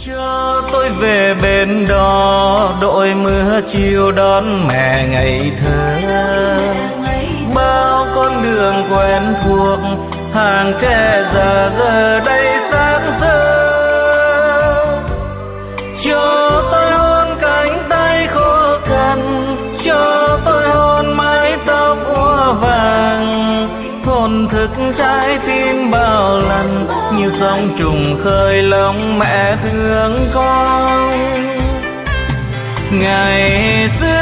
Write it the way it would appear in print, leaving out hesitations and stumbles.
Cho tôi về bên đó đội mưa chiều đón mẹ ngày thơ, bao con đường quen thuộc hàng tre già giờ đây sáng sớm. Cho tôi hôn cánh tay khô cằn, cho tôi hôn mái tóc hoa vàng, hôn thức trái tim bao lần như sóng trùng khơi lòng mẹ thương con. Ngày xưa